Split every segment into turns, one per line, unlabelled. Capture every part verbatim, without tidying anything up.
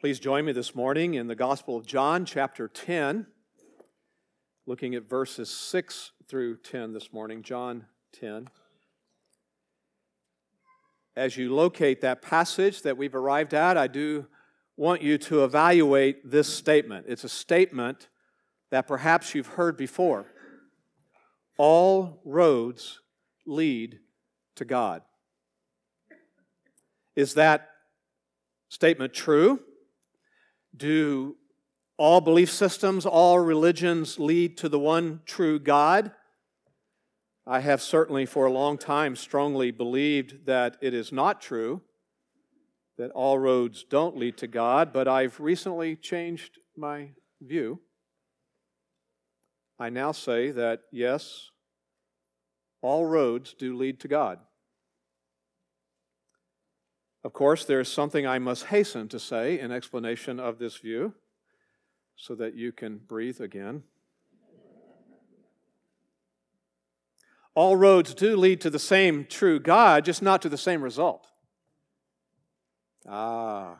Please join me this morning in the Gospel of John, chapter ten, looking at verses six through ten this morning, John ten. As you locate that passage that we've arrived at, I do want you to evaluate this statement. It's a statement that perhaps you've heard before. All roads lead to God. Is that statement true? Do all belief systems, all religions lead to the one true God? I have certainly for a long time strongly believed that it is not true, that all roads don't lead to God, but I've recently changed my view. I now say that, yes, all roads do lead to God. Of course, there is something I must hasten to say in explanation of this view so that you can breathe again. All roads do lead to the same true God, just not to the same result. Ah.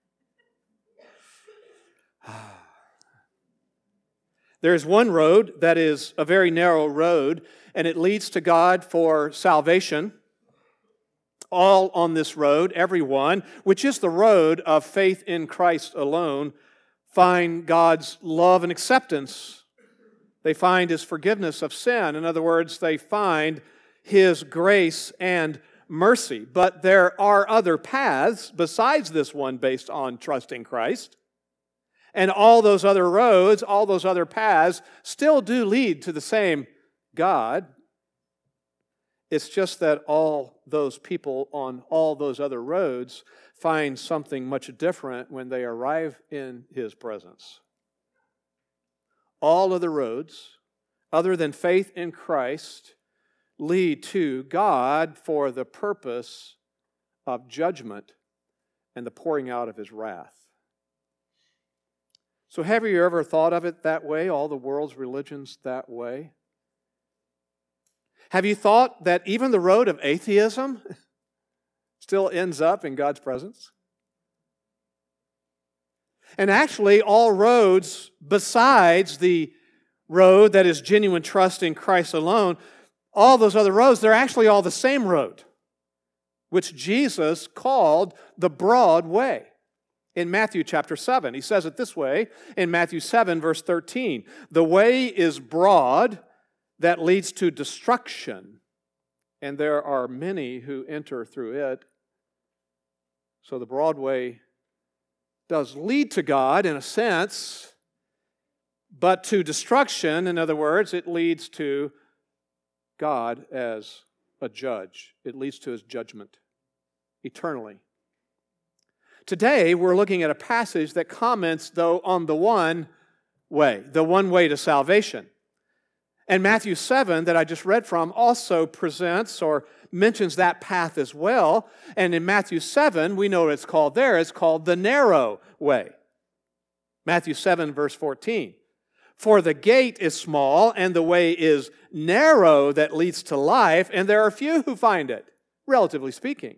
There is one road that is a very narrow road, and it leads to God for salvation. All on this road, everyone, which is the road of faith in Christ alone, find God's love and acceptance. They find His forgiveness of sin. In other words, they find His grace and mercy. But there are other paths besides this one based on trusting Christ. And all those other roads, all those other paths still do lead to the same God. It's just that all those people on all those other roads find something much different when they arrive in His presence. All other roads, other than faith in Christ, lead to God for the purpose of judgment and the pouring out of His wrath. So have you ever thought of it that way, all the world's religions that way? Have you thought that even the road of atheism still ends up in God's presence? And actually, all roads besides the road that is genuine trust in Christ alone, all those other roads, they're actually all the same road, which Jesus called the broad way. In Matthew chapter seven, He says it this way, in Matthew seven, verse thirteen, "The way is broad that leads to destruction, and there are many who enter through it." So the broad way does lead to God in a sense, but to destruction, in other words, it leads to God as a judge. It leads to His judgment eternally. Today, we're looking at a passage that comments, though, on the one way, the one way to salvation. And Matthew seven, that I just read from, also presents or mentions that path as well. And in Matthew seven, we know what it's called there. It's called the narrow way. Matthew seven, verse fourteen. "For the gate is small, and the way is narrow that leads to life, and there are few who find it," relatively speaking.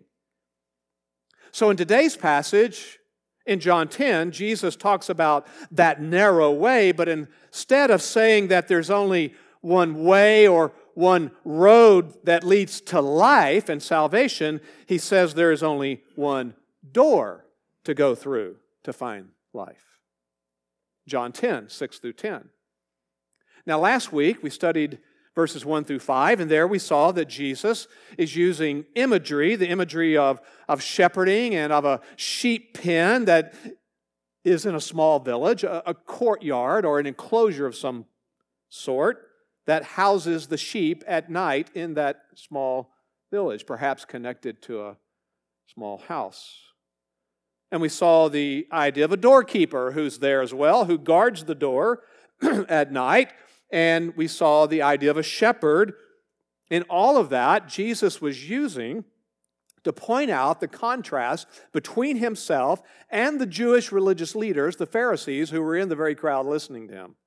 So in today's passage, in John ten, Jesus talks about that narrow way, but instead of saying that there's only one way or one road that leads to life and salvation, He says there is only one door to go through to find life. John ten, six through ten. Now last week we studied verses one through five, and there we saw that Jesus is using imagery, the imagery of, of shepherding and of a sheep pen that is in a small village, a, a courtyard or an enclosure of some sort that houses the sheep at night in that small village, perhaps connected to a small house. And we saw the idea of a doorkeeper who's there as well, who guards the door at night. And we saw the idea of a shepherd. In all of that, Jesus was using to point out the contrast between Himself and the Jewish religious leaders, the Pharisees, who were in the very crowd listening to Him.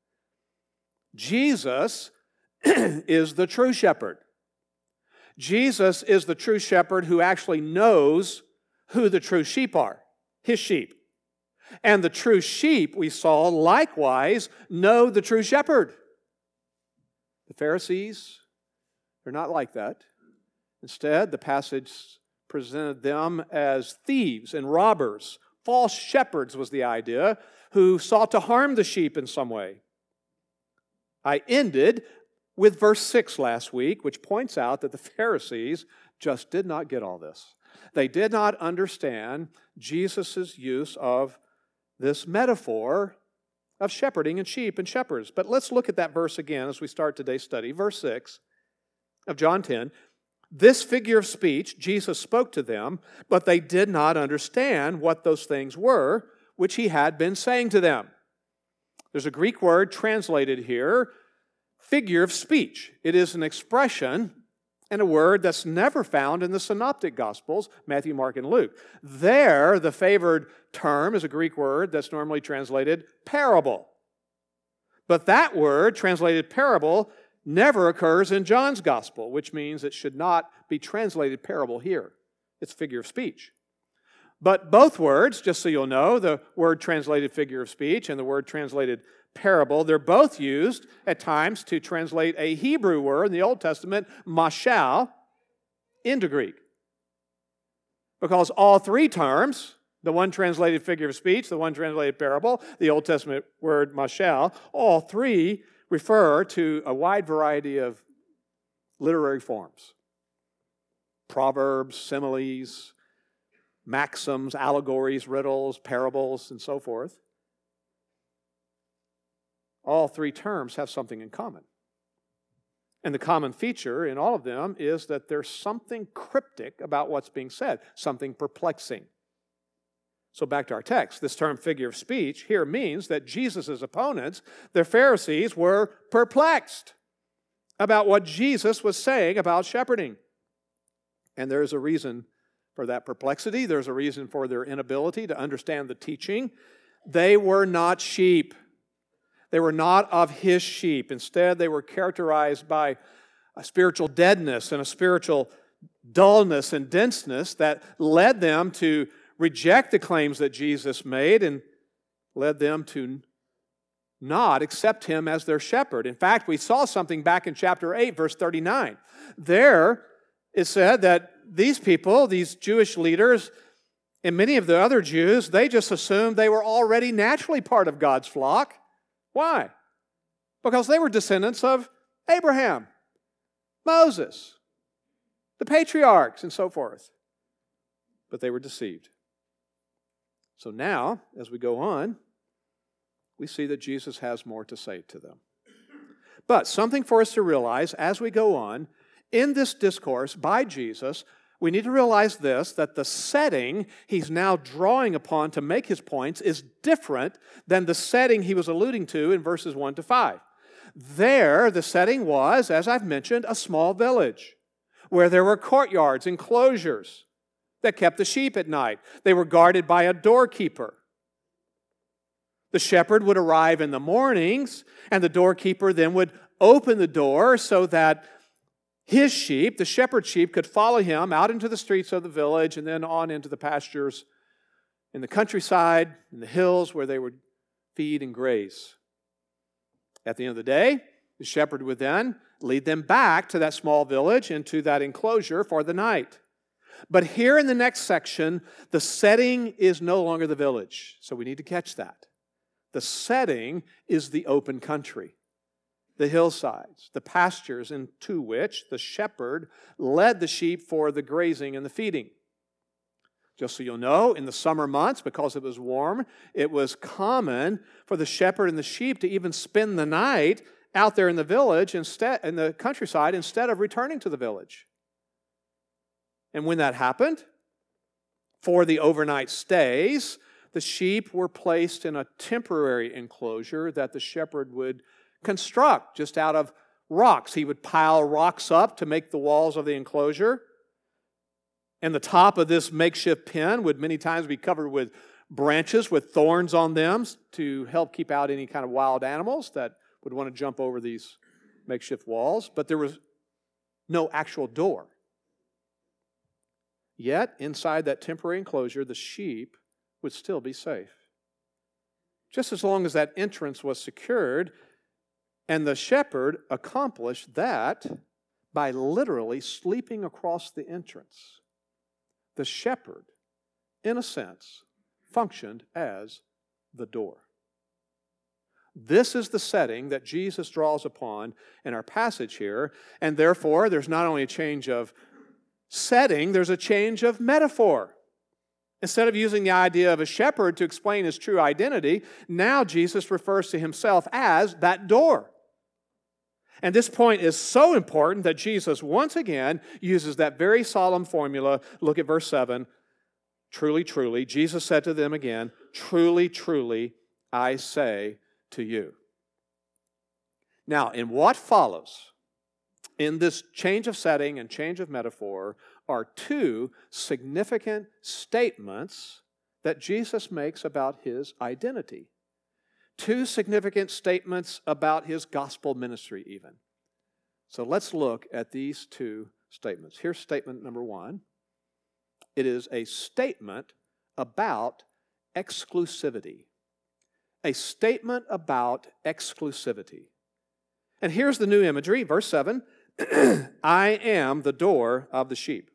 Jesus is the true shepherd. Jesus is the true shepherd who actually knows who the true sheep are, His sheep. And the true sheep, we saw, likewise know the true shepherd. The Pharisees, they're not like that. Instead, the passage presented them as thieves and robbers. False shepherds was the idea, who sought to harm the sheep in some way. I ended with verse six last week, which points out that the Pharisees just did not get all this. They did not understand Jesus' use of this metaphor of shepherding and sheep and shepherds. But let's look at that verse again as we start today's study. Verse six of John ten. This figure of speech Jesus spoke to them, but they did not understand what those things were, which he had been saying to them. There's a Greek word translated here, figure of speech. It is an expression and a word that's never found in the synoptic Gospels, Matthew, Mark, and Luke. There, the favored term is a Greek word that's normally translated parable. But that word, translated parable, never occurs in John's Gospel, which means it should not be translated parable here. It's figure of speech. But both words, just so you'll know, the word translated figure of speech and the word translated parable, they're both used at times to translate a Hebrew word in the Old Testament, mashal, into Greek. Because all three terms, the one translated figure of speech, the one translated parable, the Old Testament word mashal, all three refer to a wide variety of literary forms. Proverbs, similes, maxims, allegories, riddles, parables, and so forth. All three terms have something in common. And the common feature in all of them is that there's something cryptic about what's being said, something perplexing. So back to our text. This term figure of speech here means that Jesus' opponents, the Pharisees, were perplexed about what Jesus was saying about shepherding. And there's a reason for that perplexity. There's a reason for their inability to understand the teaching. They were not sheep. They were not of his sheep. Instead, they were characterized by a spiritual deadness and a spiritual dullness and denseness that led them to reject the claims that Jesus made and led them to not accept him as their shepherd. In fact, we saw something back in chapter eight, verse thirty-nine. There, it said that these people, these Jewish leaders, and many of the other Jews, they just assumed they were already naturally part of God's flock. Why? Because they were descendants of Abraham, Moses, the patriarchs, and so forth. But they were deceived. So now, as we go on, we see that Jesus has more to say to them. But something for us to realize as we go on, in this discourse by Jesus, we need to realize this, that the setting he's now drawing upon to make his points is different than the setting he was alluding to in verses one to five. There, the setting was, as I've mentioned, a small village where there were courtyards, enclosures that kept the sheep at night. They were guarded by a doorkeeper. The shepherd would arrive in the mornings, and the doorkeeper then would open the door so that his sheep, the shepherd's sheep, could follow him out into the streets of the village and then on into the pastures in the countryside, in the hills where they would feed and graze. At the end of the day, the shepherd would then lead them back to that small village and to that enclosure for the night. But here in the next section, the setting is no longer the village. So we need to catch that. The setting is the open country, the hillsides, the pastures into which the shepherd led the sheep for the grazing and the feeding. Just so you'll know, in the summer months, because it was warm, it was common for the shepherd and the sheep to even spend the night out there in the village, instead, in the countryside, instead of returning to the village. And when that happened, for the overnight stays, the sheep were placed in a temporary enclosure that the shepherd would construct just out of rocks. He would pile rocks up to make the walls of the enclosure. And the top of this makeshift pen would many times be covered with branches with thorns on them to help keep out any kind of wild animals that would want to jump over these makeshift walls. But there was no actual door. Yet, inside that temporary enclosure, the sheep would still be safe. just as long as that entrance was secured. And the shepherd accomplished that by literally sleeping across the entrance. The shepherd, in a sense, functioned as the door. This is the setting that Jesus draws upon in our passage here, and therefore there's not only a change of setting, there's a change of metaphor. Instead of using the idea of a shepherd to explain his true identity, now Jesus refers to himself as that door. And this point is so important that Jesus once again uses that very solemn formula. Look at verse seven. Truly, truly, Jesus said to them again, truly, truly, I say to you. Now, in what follows, in this change of setting and change of metaphor, are two significant statements that Jesus makes about his identity. Two significant statements about his gospel ministry even. So let's look at these two statements. Here's statement number one. It is a statement about exclusivity. A statement about exclusivity. And here's the new imagery, verse seven. I am the door of the sheep.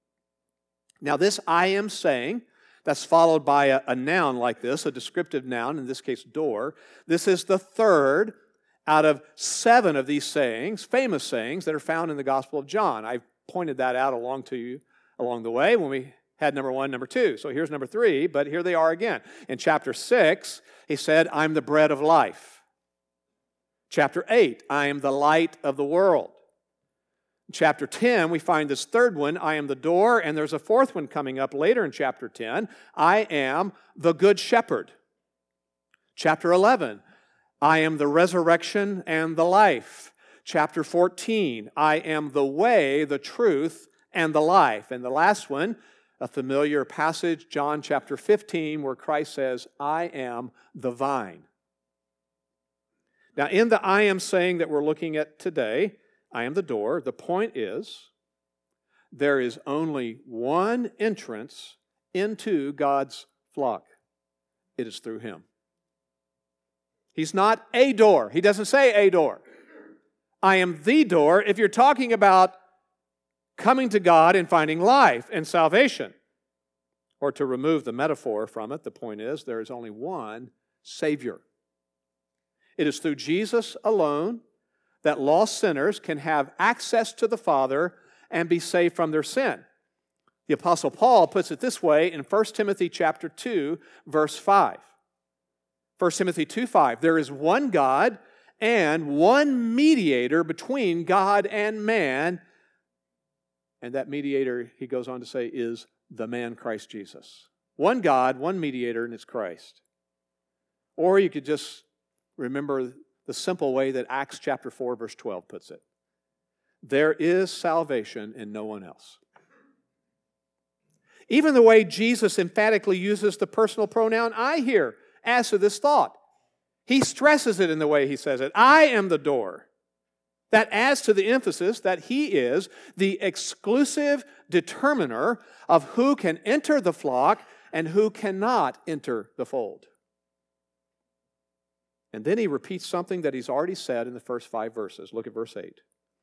Now this I am saying, that's followed by a, a noun like this, a descriptive noun, in this case, door. This is the third out of seven of these sayings, famous sayings, that are found in the Gospel of John. I pointed that out along to you along the way when we had number one, number two. So here's number three, but here they are again. In chapter six, he said, I'm the bread of life. Chapter eight, I am the light of the world. In chapter ten, we find this third one, I am the door, and there's a fourth one coming up later in chapter ten, I am the good shepherd. Chapter eleven, I am the resurrection and the life. Chapter fourteen, I am the way, the truth, and the life. And the last one, a familiar passage, John chapter fifteen, where Christ says, I am the vine. Now, in the I am saying that we're looking at today, I am the door. The point is, there is only one entrance into God's flock. It is through Him. He's not a door. He doesn't say a door. I am the door if you're talking about coming to God and finding life and salvation. Or to remove the metaphor from it, the point is, there is only one Savior. It is through Jesus alone that lost sinners can have access to the Father and be saved from their sin. The Apostle Paul puts it this way in First Timothy chapter two, verse five. First Timothy two five, there is one God and one mediator between God and man, and that mediator, he goes on to say, is the man Christ Jesus. One God, one mediator, and it's Christ. Or you could just remember the simple way that Acts chapter four, verse twelve puts it. There is salvation in no one else. Even the way Jesus emphatically uses the personal pronoun I here as to this thought. He stresses it in the way he says it. I am the door. That adds to the emphasis that He is the exclusive determiner of who can enter the flock and who cannot enter the fold. And then He repeats something that He's already said in the first five verses. Look at verse eight.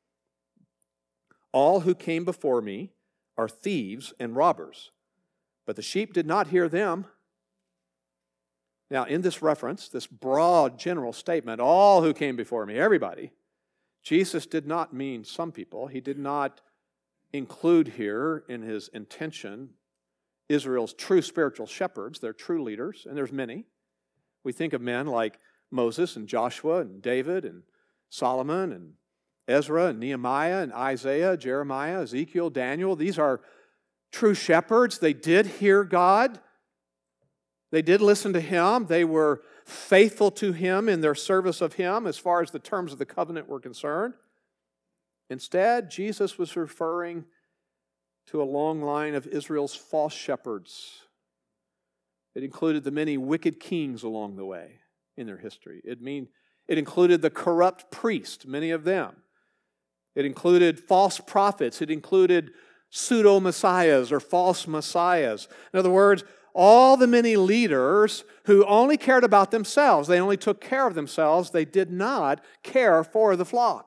All who came before me are thieves and robbers, but the sheep did not hear them. Now, in this reference, this broad general statement, all who came before me, everybody, Jesus did not mean some people. He did not include here in His intention Israel's true spiritual shepherds, their true leaders, and there's many. We think of men like Moses and Joshua and David and Solomon and Ezra and Nehemiah and Isaiah, Jeremiah, Ezekiel, Daniel. These are true shepherds. They did hear God. They did listen to Him. They were faithful to Him in their service of Him as far as the terms of the covenant were concerned. Instead, Jesus was referring to a long line of Israel's false shepherds. It included the many wicked kings along the way in their history. It mean it included the corrupt priests, many of them. It included false prophets. It included pseudo-messiahs or false messiahs. In other words, all the many leaders who only cared about themselves. They only took care of themselves. They did not care for the flock.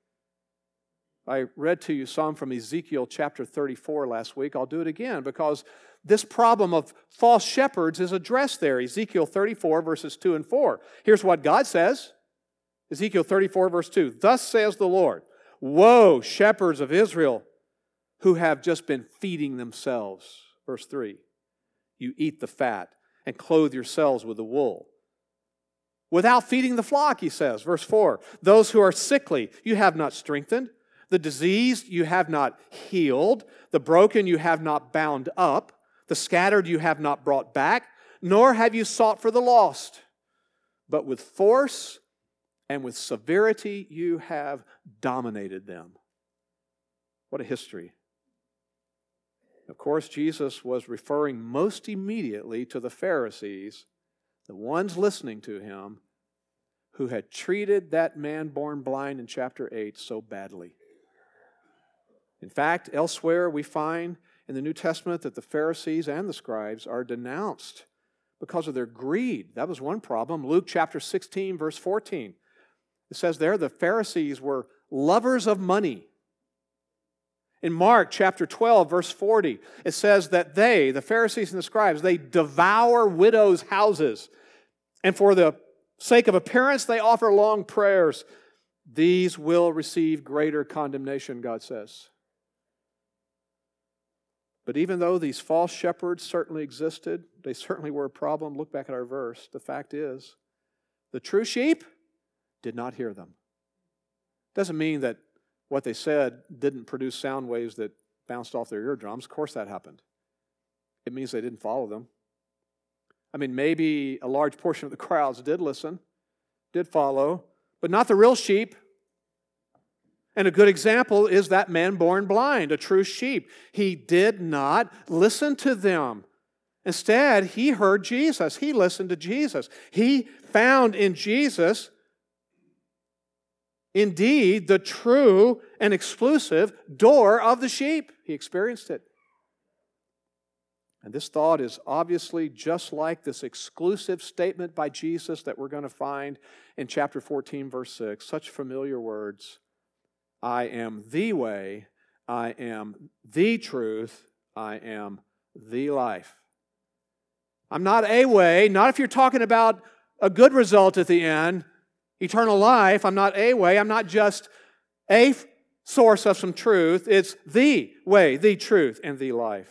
I read to you some from Ezekiel chapter thirty-four last week. I'll do it again because this problem of false shepherds is addressed there. Ezekiel thirty-four, verses two and four. Here's what God says. Ezekiel thirty-four, verse two. Thus says the Lord, woe, shepherds of Israel, who have just been feeding themselves. Verse three. You eat the fat and clothe yourselves with the wool, without feeding the flock, he says. Verse four. Those who are sickly, you have not strengthened. The diseased you have not healed. The broken you have not bound up. The scattered you have not brought back. Nor have you sought for the lost. But with force and with severity you have dominated them. What a history. Of course, Jesus was referring most immediately to the Pharisees, the ones listening to him, who had treated that man born blind in chapter eight so badly. In fact, elsewhere we find in the New Testament that the Pharisees and the scribes are denounced because of their greed. That was one problem. Luke chapter sixteen, verse fourteen. It says there the Pharisees were lovers of money. In Mark chapter twelve, verse forty, it says that they, the Pharisees and the scribes, they devour widows' houses. And for the sake of appearance, they offer long prayers. These will receive greater condemnation, God says. But even though these false shepherds certainly existed, they certainly were a problem. Look back at our verse. The fact is, the true sheep did not hear them. Doesn't mean that what they said didn't produce sound waves that bounced off their eardrums. Of course that happened. It means they didn't follow them. I mean, maybe a large portion of the crowds did listen, did follow, but not the real sheep. And a good example is that man born blind, a true sheep. He did not listen to them. Instead, he heard Jesus. He listened to Jesus. He found in Jesus, indeed, the true and exclusive door of the sheep. He experienced it. And this thought is obviously just like this exclusive statement by Jesus that we're going to find in chapter fourteen, verse six. Such familiar words. I am the way, I am the truth, I am the life. I'm not a way, not if you're talking about a good result at the end, eternal life. I'm not a way, I'm not just a source of some truth. It's the way, the truth, and the life.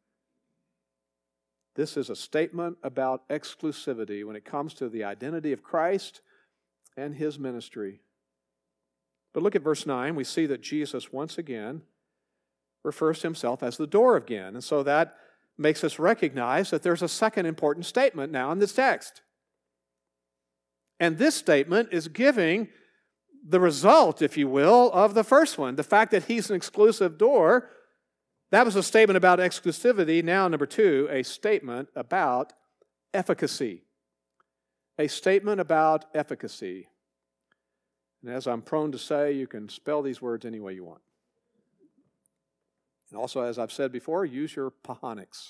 This is a statement about exclusivity when it comes to the identity of Christ and His ministry. But look at verse nine. We see that Jesus once again refers to Himself as the door again. And so that makes us recognize that there's a second important statement now in this text. And this statement is giving the result, if you will, of the first one. The fact that He's an exclusive door, that was a statement about exclusivity. Now, number two, a statement about efficacy. A statement about efficacy. And as I'm prone to say, you can spell these words any way you want. And also, as I've said before, use your pahonics.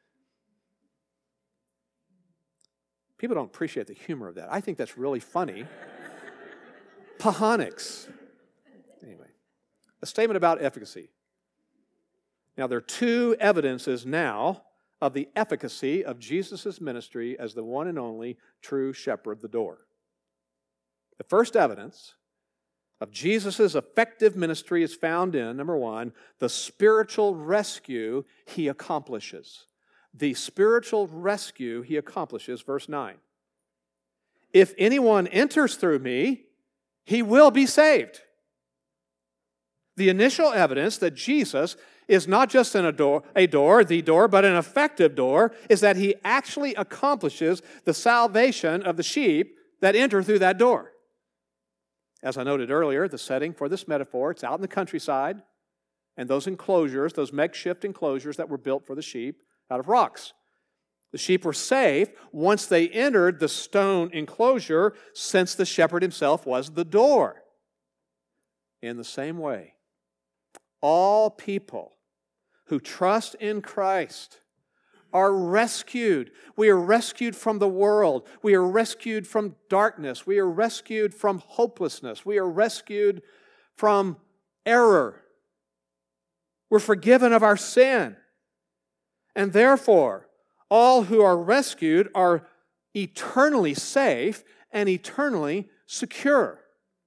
People don't appreciate the humor of that. I think that's really funny. Pahonics. Anyway, a statement about efficacy. Now, there are two evidences now of the efficacy of Jesus' ministry as the one and only true shepherd of the door. The first evidence of Jesus' effective ministry is found in, number one, the spiritual rescue He accomplishes. The spiritual rescue He accomplishes, verse nine. If anyone enters through me, he will be saved. The initial evidence that Jesus is not just an a door, a door, the door, but an effective door, is that He actually accomplishes the salvation of the sheep that enter through that door. As I noted earlier, the setting for this metaphor, it's out in the countryside, and those enclosures, those makeshift enclosures that were built for the sheep out of rocks. The sheep were safe once they entered the stone enclosure, since the shepherd himself was the door. In the same way, all people who trust in Christ are rescued. We are rescued from the world. We are rescued from darkness. We are rescued from hopelessness. We are rescued from error. We're forgiven of our sin. And therefore, all who are rescued are eternally safe and eternally secure.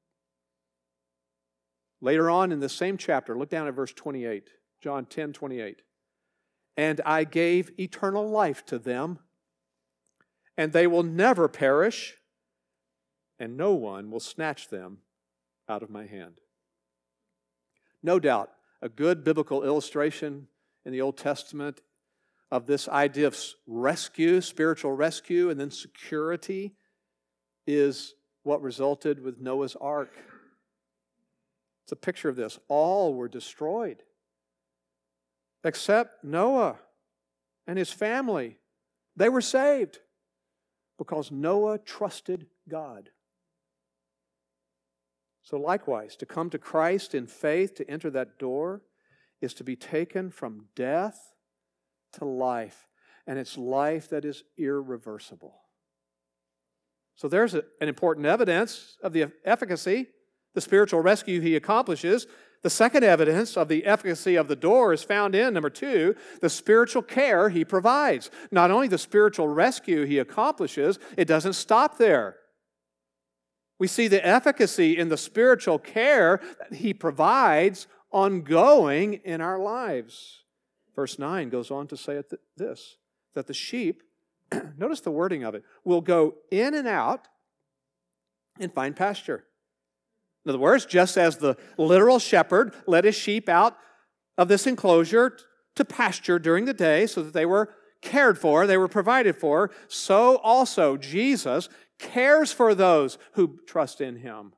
Later on in the same chapter, look down at verse twenty-eight, John ten, twenty-eight. And I gave eternal life to them, and they will never perish, and no one will snatch them out of my hand. No doubt, a good biblical illustration in the Old Testament of this idea of rescue, spiritual rescue, and then security is what resulted with Noah's Ark. It's a picture of this. All were destroyed except Noah and his family. They were saved because Noah trusted God. So likewise, to come to Christ in faith, to enter that door, is to be taken from death to life. And it's life that is irreversible. So there's a, an important evidence of the efficacy, the spiritual rescue he accomplishes. The second evidence of the efficacy of the door is found in, number two, the spiritual care he provides. Not only the spiritual rescue he accomplishes, it doesn't stop there. We see the efficacy in the spiritual care that he provides ongoing in our lives. Verse nine goes on to say this, that the sheep, notice the wording of it, will go in and out and find pasture. In other words, just as the literal shepherd led his sheep out of this enclosure to pasture during the day so that they were cared for, they were provided for, so also Jesus cares for those who trust in Him.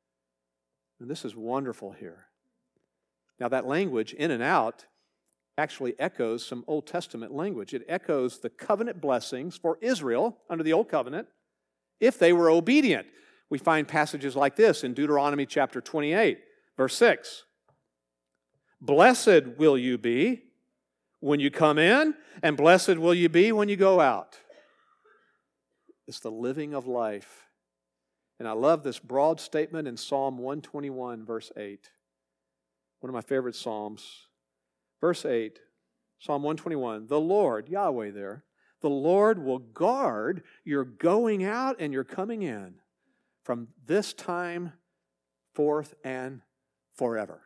And this is wonderful here. Now that language, in and out, actually echoes some Old Testament language. It echoes the covenant blessings for Israel under the Old Covenant if they were obedient. We find passages like this in Deuteronomy chapter twenty-eight, verse six. Blessed will you be when you come in, and blessed will you be when you go out. It's the living of life. And I love this broad statement in Psalm one twenty-one, verse eight. One of my favorite Psalms. Verse eight, Psalm one twenty-one, the Lord, Yahweh there, the Lord will guard your going out and your coming in from this time forth and forever.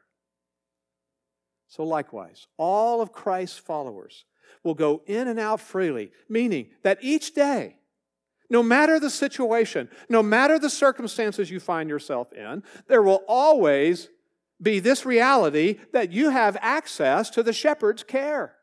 So likewise, all of Christ's followers will go in and out freely, meaning that each day, no matter the situation, no matter the circumstances you find yourself in, there will always be this reality that you have access to the shepherd's care.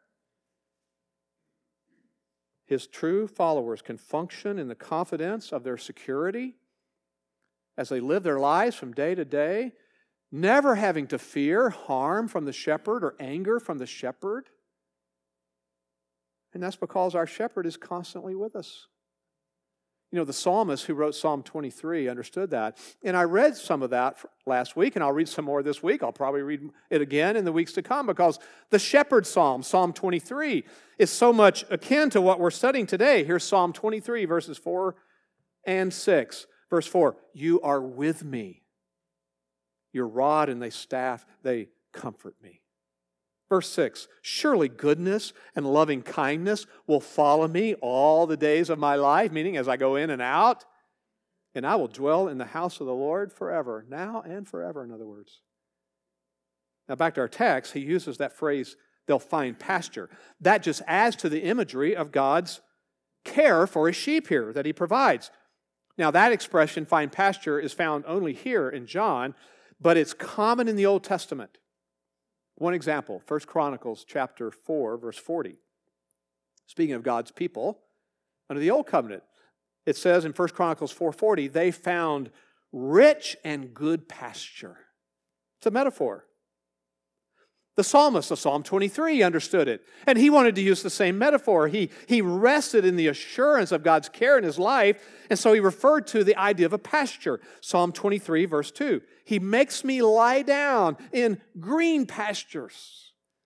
His true followers can function in the confidence of their security as they live their lives from day to day, never having to fear harm from the shepherd or anger from the shepherd. And that's because our shepherd is constantly with us. You know, the psalmist who wrote Psalm twenty-three understood that. And I read some of that last week, and I'll read some more this week. I'll probably read it again in the weeks to come, because the shepherd's psalm, Psalm twenty-three, is so much akin to what we're studying today. Here's Psalm twenty-three, verses four and six. Verse four, you are with me. Your rod and thy staff, they comfort me. Verse six, surely goodness and loving kindness will follow me all the days of my life, meaning as I go in and out, and I will dwell in the house of the Lord forever, now and forever, in other words. Now back to our text, he uses that phrase, they'll find pasture. That just adds to the imagery of God's care for His sheep here that He provides. Now that expression, find pasture, is found only here in John, but it's common in the Old Testament. One example, First Chronicles chapter four, verse forty. Speaking of God's people, under the Old Covenant, it says in First Chronicles four forty, they found rich and good pasture. It's a metaphor. The psalmist of Psalm twenty-three understood it, and he wanted to use the same metaphor. He, he rested in the assurance of God's care in his life, and so he referred to the idea of a pasture. Psalm twenty-three, verse two. He makes me lie down in green pastures.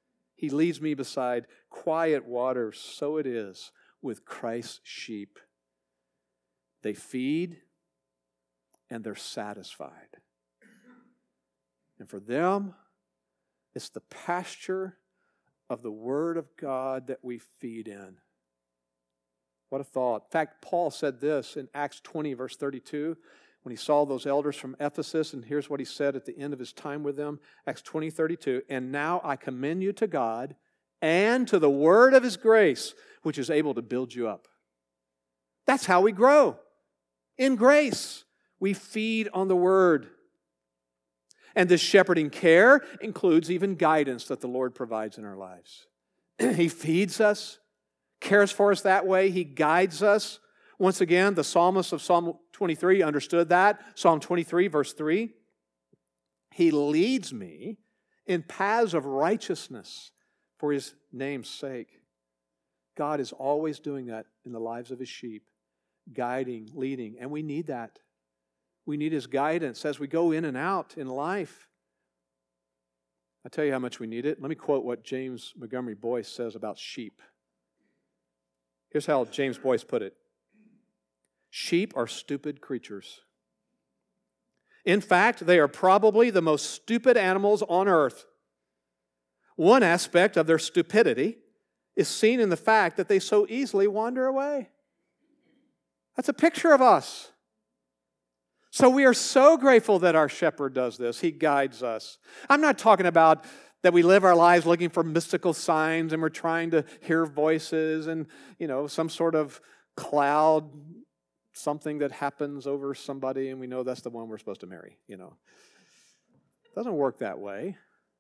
He leads me beside quiet waters. So it is with Christ's sheep. They feed and they're satisfied. And for them, it's the pasture of the Word of God that we feed in. What a thought. In fact, Paul said this in Acts twenty, verse thirty-two, when he saw those elders from Ephesus, and here's what he said at the end of his time with them, Acts twenty, thirty-two, "And now I commend you to God and to the word of His grace, which is able to build you up." That's how we grow. In grace, we feed on the Word. And this shepherding care includes even guidance that the Lord provides in our lives. He feeds us, cares for us that way. He guides us. Once again, the psalmist of Psalm twenty-three understood that. Psalm twenty-three, verse three. He leads me in paths of righteousness for His name's sake. God is always doing that in the lives of His sheep, guiding, leading, and we need that. We need His guidance as we go in and out in life. I'll tell you how much we need it. Let me quote what James Montgomery Boyce says about sheep. Here's how James Boyce put it. Sheep are stupid creatures. In fact, they are probably the most stupid animals on earth. One aspect of their stupidity is seen in the fact that they so easily wander away. That's a picture of us. So we are so grateful that our shepherd does this. He guides us. I'm not talking about that we live our lives looking for mystical signs and we're trying to hear voices and, you know, some sort of cloud, something that happens over somebody and we know that's the one we're supposed to marry, you know. It doesn't work that way.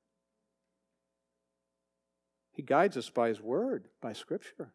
He guides us by His Word, by Scripture.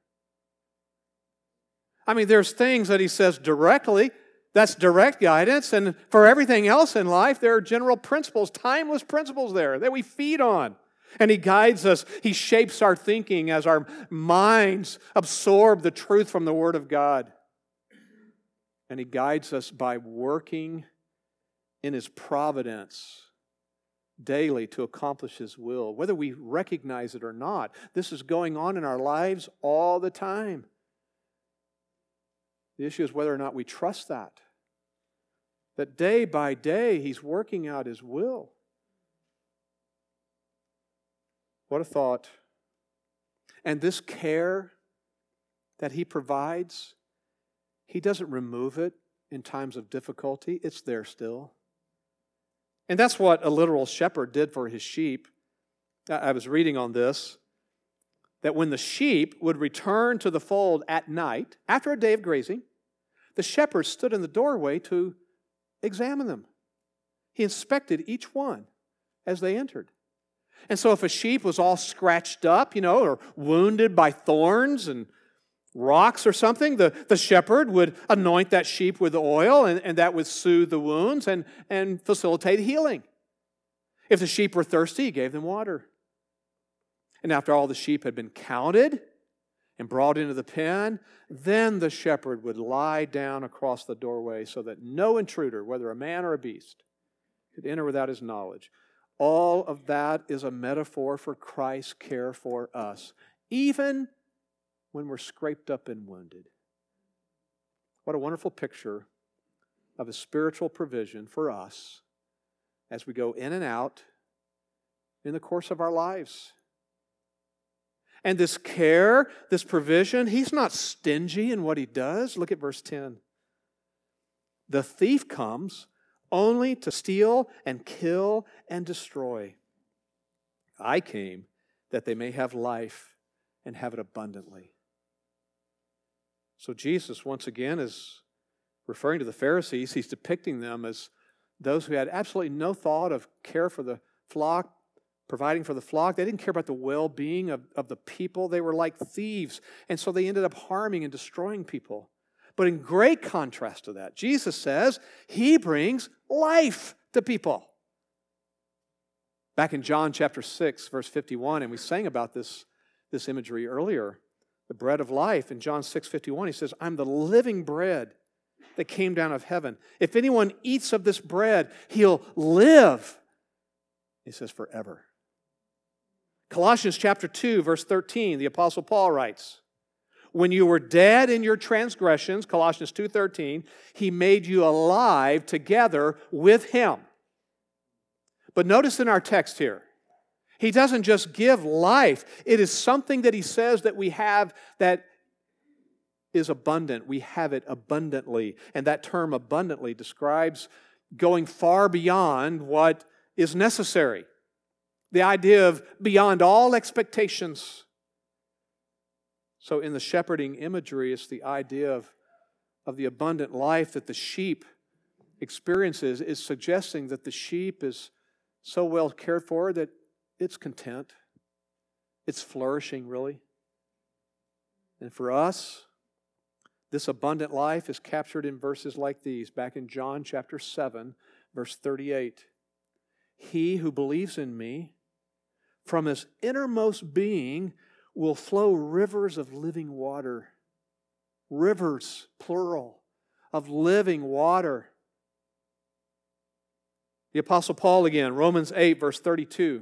I mean, there's things that He says directly. That's direct guidance. And for everything else in life, there are general principles, timeless principles there that we feed on. And He guides us. He shapes our thinking as our minds absorb the truth from the Word of God. And He guides us by working in His providence daily to accomplish His will. Whether we recognize it or not, this is going on in our lives all the time. The issue is whether or not we trust that. That day by day, He's working out His will. What a thought. And this care that He provides, He doesn't remove it in times of difficulty. It's there still. And that's what a literal shepherd did for his sheep. I was reading on this, that when the sheep would return to the fold at night, after a day of grazing, the shepherd stood in the doorway to examine them. He inspected each one as they entered. And so if a sheep was all scratched up, you know, or wounded by thorns and rocks or something, the, the shepherd would anoint that sheep with oil, and, and that would soothe the wounds and, and facilitate healing. If the sheep were thirsty, he gave them water. And after all the sheep had been counted and brought into the pen, then the shepherd would lie down across the doorway so that no intruder, whether a man or a beast, could enter without his knowledge. All of that is a metaphor for Christ's care for us, even when we're scraped up and wounded. What a wonderful picture of a spiritual provision for us as we go in and out in the course of our lives. And this care, this provision, He's not stingy in what He does. Look at verse ten. The thief comes only to steal and kill and destroy. I came that they may have life and have it abundantly. So Jesus, once again, is referring to the Pharisees. He's depicting them as those who had absolutely no thought of care for the flock, providing for the flock. They didn't care about the well-being of, of the people. They were like thieves. And so they ended up harming and destroying people. But in great contrast to that, Jesus says He brings life to people. Back in John chapter six, verse fifty-one, and we sang about this, this imagery earlier, the bread of life. In John six fifty-one, He says, I'm the living bread that came down of heaven. If anyone eats of this bread, he'll live, He says, forever. Colossians chapter two, verse thirteen, the Apostle Paul writes, when you were dead in your transgressions, Colossians two thirteen, He made you alive together with Him. But notice in our text here, He doesn't just give life. It is something that He says that we have that is abundant. We have it abundantly. And that term abundantly describes going far beyond what is necessary. The idea of beyond all expectations. So in the shepherding imagery, it's the idea of, of the abundant life that the sheep experiences is suggesting that the sheep is so well cared for that it's content. It's flourishing, really. And for us, this abundant life is captured in verses like these, back in John chapter seven, verse thirty-eight. He who believes in me, from his innermost being will flow rivers of living water. Rivers, plural, of living water. The Apostle Paul again, Romans eight, verse thirty-two.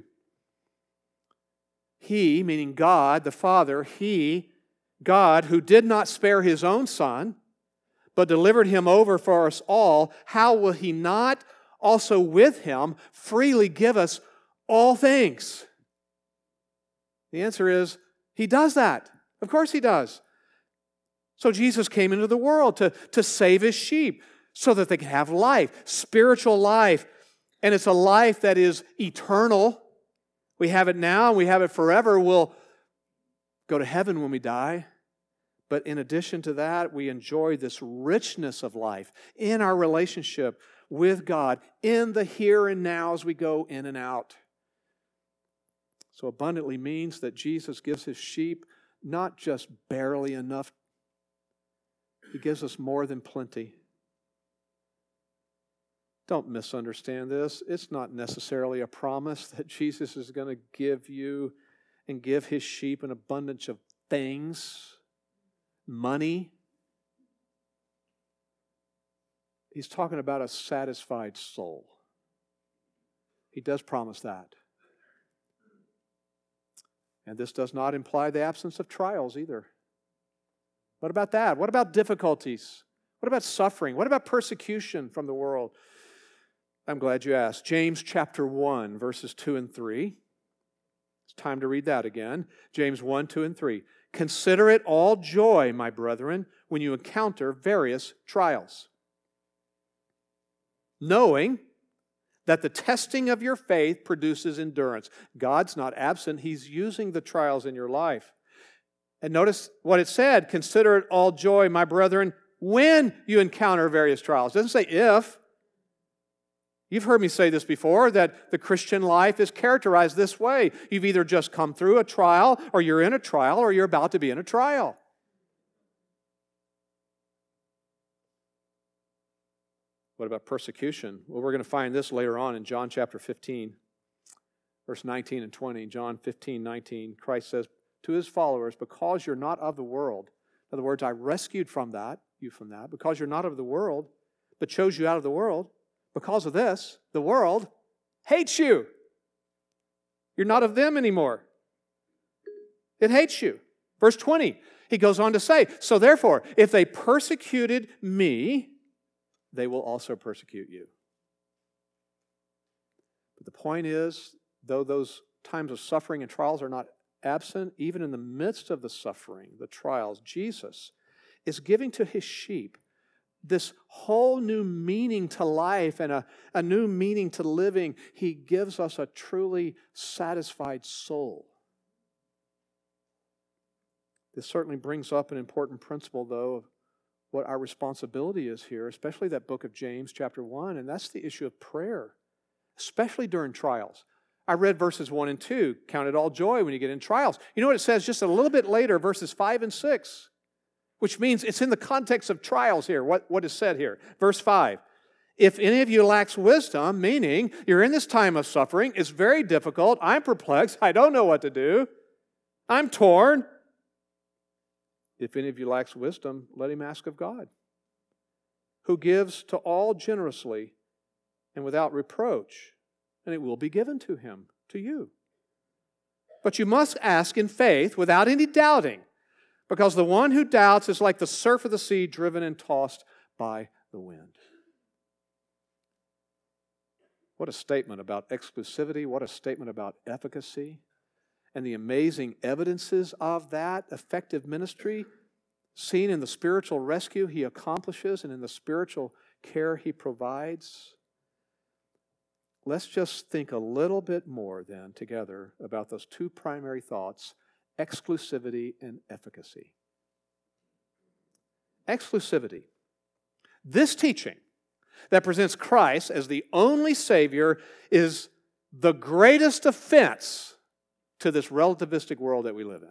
He, meaning God, the Father, He, God, who did not spare His own Son, but delivered Him over for us all, how will He not also with Him freely give us all things? The answer is, He does that. Of course He does. So Jesus came into the world to, to save His sheep so that they can have life, spiritual life. And it's a life that is eternal. We have it now and we have it forever. We'll go to heaven when we die. But in addition to that, we enjoy this richness of life in our relationship with God, in the here and now as we go in and out. So abundantly means that Jesus gives His sheep not just barely enough. He gives us more than plenty. Don't misunderstand this. It's not necessarily a promise that Jesus is going to give you and give His sheep an abundance of things, money. He's talking about a satisfied soul. He does promise that. And this does not imply the absence of trials either. What about that? What about difficulties? What about suffering? What about persecution from the world? I'm glad you asked. James chapter one, verses two and three. It's time to read that again. James one, two, and three. Consider it all joy, my brethren, when you encounter various trials, knowing that the testing of your faith produces endurance. God's not absent. He's using the trials in your life. And notice what it said. Consider it all joy, my brethren, when you encounter various trials. It doesn't say if. You've heard me say this before, that the Christian life is characterized this way. You've either just come through a trial, or you're in a trial, or you're about to be in a trial. What about persecution? Well, we're going to find this later on in John chapter fifteen, verse nineteen and twenty. John fifteen, nineteen, Christ says to His followers, because you're not of the world. In other words, I rescued from that, you from that, because you're not of the world, but chose you out of the world. Because of this, the world hates you. You're not of them anymore. It hates you. Verse twenty, He goes on to say, so therefore, if they persecuted me, they will also persecute you. But the point is, though those times of suffering and trials are not absent, even in the midst of the suffering, the trials, Jesus is giving to His sheep this whole new meaning to life and a, a new meaning to living. He gives us a truly satisfied soul. This certainly brings up an important principle, though, of what our responsibility is here, especially that book of James chapter one, and that's the issue of prayer, especially during trials. I read verses one and two, count it all joy when you get in trials. You know what it says just a little bit later, verses five and six? Which means it's in the context of trials here, what, what is said here. Verse five, if any of you lacks wisdom, meaning you're in this time of suffering, it's very difficult, I'm perplexed, I don't know what to do, I'm torn. If any of you lacks wisdom, let him ask of God, who gives to all generously and without reproach, and it will be given to him, to you. But you must ask in faith without any doubting, because the one who doubts is like the surf of the sea driven and tossed by the wind. What a statement about exclusivity. What a statement about efficacy. And the amazing evidences of that effective ministry seen in the spiritual rescue he accomplishes and in the spiritual care he provides. Let's just think a little bit more then together about those two primary thoughts, exclusivity and efficacy. Exclusivity. This teaching that presents Christ as the only Savior is the greatest offense to this relativistic world that we live in.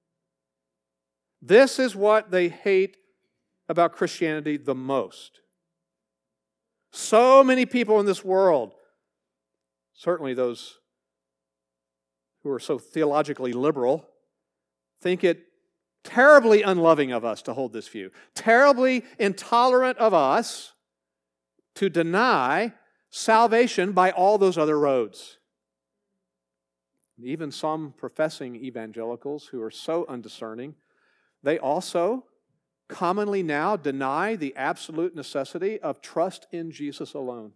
This is what they hate about Christianity the most. So many people in this world, certainly those who are so theologically liberal, think it terribly unloving of us to hold this view, terribly intolerant of us to deny salvation by all those other roads. Even some professing evangelicals who are so undiscerning, they also commonly now deny the absolute necessity of trust in Jesus alone.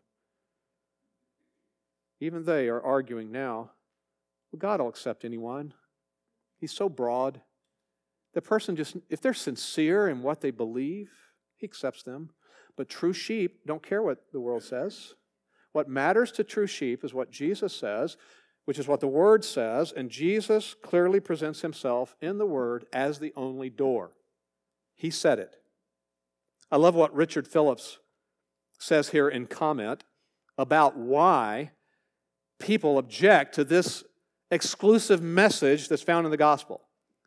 Even they are arguing now, well, God will accept anyone. He's so broad. The person just, if they're sincere in what they believe, He accepts them. But true sheep don't care what the world says. What matters to true sheep is what Jesus says, which is what the Word says, and Jesus clearly presents Himself in the Word as the only door. He said it. I love what Richard Phillips says here in comment about why people object to this exclusive message that's found in the gospel.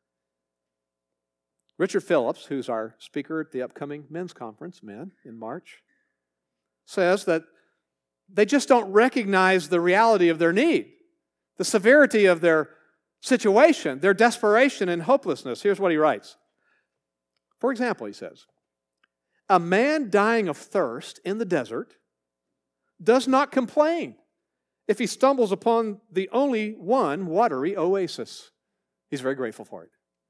Richard Phillips, who's our speaker at the upcoming men's conference, Men, in March, says that they just don't recognize the reality of their need, the severity of their situation, their desperation and hopelessness. Here's what he writes. For example, he says, a man dying of thirst in the desert does not complain if he stumbles upon the only one watery oasis. He's very grateful for it.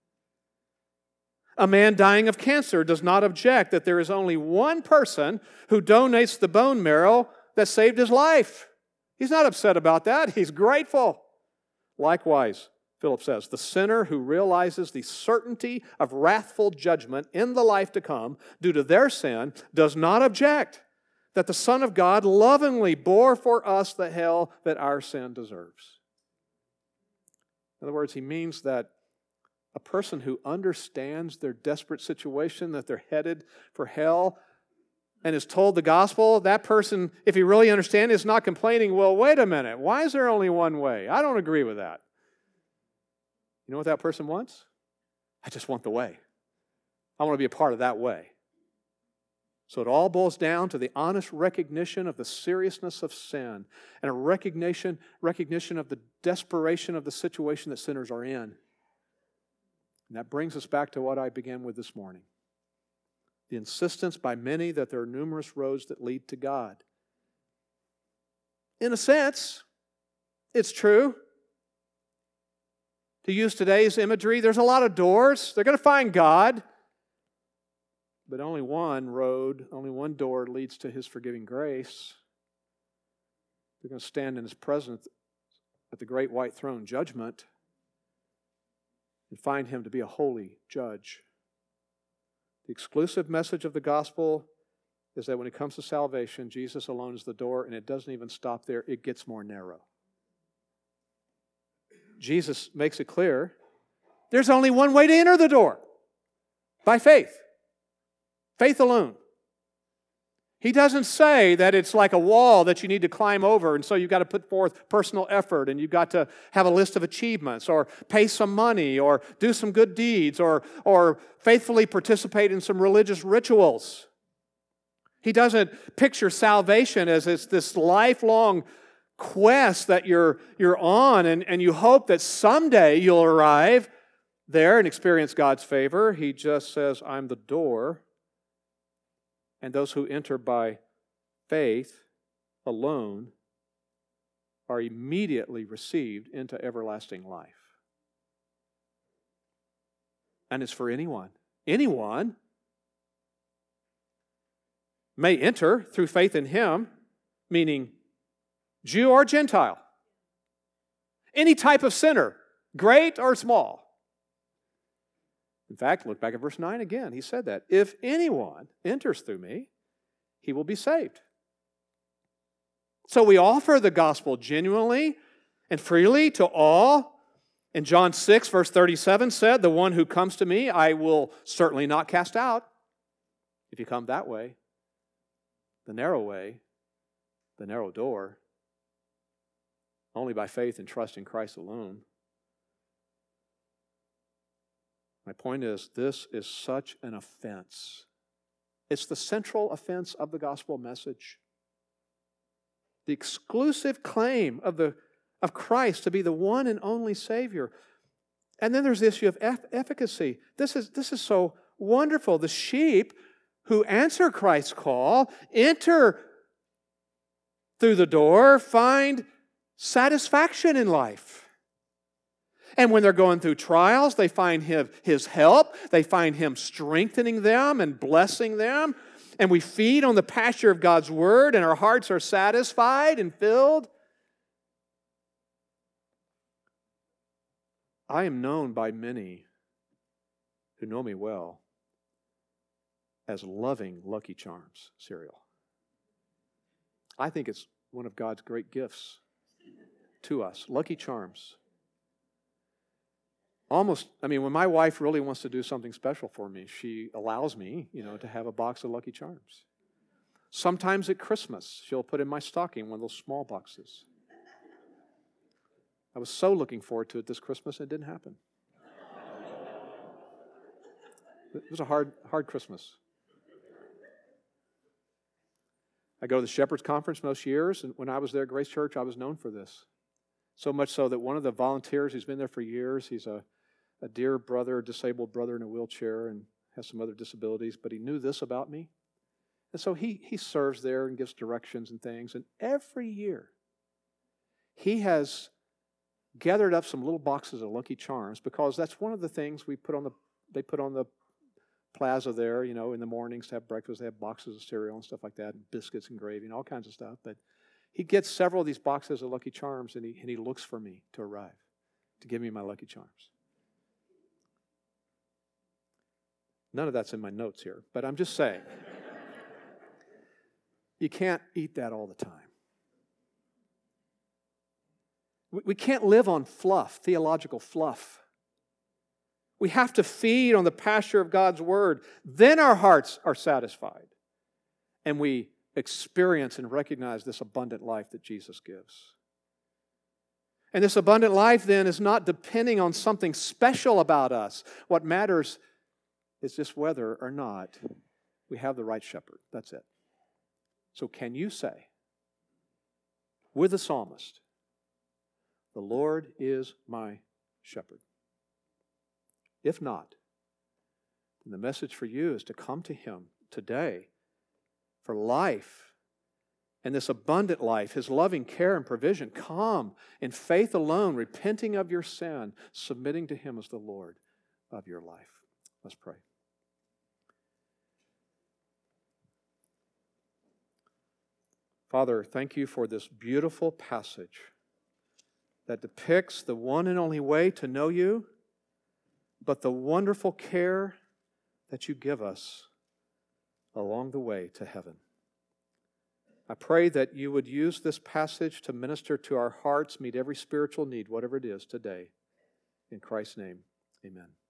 A man dying of cancer does not object that there is only one person who donates the bone marrow that saved his life. He's not upset about that. He's grateful. Likewise, Philip says, the sinner who realizes the certainty of wrathful judgment in the life to come due to their sin does not object that the Son of God lovingly bore for us the hell that our sin deserves. In other words, he means that a person who understands their desperate situation, that they're headed for hell, and is told the gospel, that person, if he really understands, is not complaining, well, wait a minute, why is there only one way? I don't agree with that. You know what that person wants? I just want the way. I want to be a part of that way. So it all boils down to the honest recognition of the seriousness of sin and a recognition, recognition of the desperation of the situation that sinners are in. And that brings us back to what I began with this morning. The insistence by many that there are numerous roads that lead to God. In a sense, it's true. To use today's imagery, there's a lot of doors. They're going to find God. But only one road, only one door leads to His forgiving grace. They're going to stand in His presence at the great white throne judgment and find Him to be a holy judge. The exclusive message of the gospel is that when it comes to salvation, Jesus alone is the door, and it doesn't even stop there. It gets more narrow. Jesus makes it clear there's only one way to enter the door, by faith. Faith alone. He doesn't say that it's like a wall that you need to climb over, and so you've got to put forth personal effort, and you've got to have a list of achievements, or pay some money, or do some good deeds, or, or faithfully participate in some religious rituals. He doesn't picture salvation as it's this lifelong quest that you're, you're on, and, and you hope that someday you'll arrive there and experience God's favor. He just says, I'm the door. And those who enter by faith alone are immediately received into everlasting life. and it's for anyone. Anyone may enter through faith in Him, meaning Jew or Gentile. Any type of sinner, great or small. In fact, look back at verse nine again. He said that. If anyone enters through me, he will be saved. So we offer the gospel genuinely and freely to all. And John six, verse thirty-seven said, the one who comes to me, I will certainly not cast out. If you come that way, the narrow way, the narrow door, only by faith and trust in Christ alone. My point is, this is such an offense. It's the central offense of the gospel message. The exclusive claim of, the, of Christ to be the one and only Savior. And then there's the issue of eff- efficacy. This is, this is so wonderful. The sheep who answer Christ's call, enter through the door, find satisfaction in life. And when they're going through trials, they find His help. They find Him strengthening them and blessing them. And we feed on the pasture of God's Word, and our hearts are satisfied and filled. I am known by many who know me well as loving Lucky Charms cereal. I think it's one of God's great gifts to us. Lucky Charms. Almost, I mean, when my wife really wants to do something special for me, she allows me, you know, to have a box of Lucky Charms. Sometimes at Christmas, she'll put in my stocking one of those small boxes. I was so looking forward to it this Christmas, and it didn't happen. It was a hard, hard Christmas. I go to the Shepherd's Conference most years, and when I was there at Grace Church, I was known for this. So much so that one of the volunteers who's been there for years, he's a, a dear brother, a disabled brother in a wheelchair and has some other disabilities, but he knew this about me. And so he, he serves there and gives directions and things. And every year, he has gathered up some little boxes of Lucky Charms because that's one of the things we put on the, they put on the plaza there, you know, in the mornings to have breakfast. They have boxes of cereal and stuff like that, and biscuits and gravy and all kinds of stuff. But he gets several of these boxes of Lucky Charms, and he, and he looks for me to arrive, to give me my Lucky Charms. None of that's in my notes here, but I'm just saying. You can't eat that all the time. We, we can't live on fluff, theological fluff. We have to feed on the pasture of God's Word. Then our hearts are satisfied. And we experience and recognize this abundant life that Jesus gives. And this abundant life then is not depending on something special about us. What matters is just whether or not we have the right shepherd. That's it. So can you say, with the psalmist, the Lord is my shepherd? If not, then the message for you is to come to Him today for life and this abundant life, His loving care and provision. Come in faith alone, repenting of your sin, submitting to Him as the Lord of your life. Let's pray. Father, thank you for this beautiful passage that depicts the one and only way to know you, but the wonderful care that you give us along the way to heaven. I pray that you would use this passage to minister to our hearts, meet every spiritual need, whatever it is, today. In Christ's name, amen.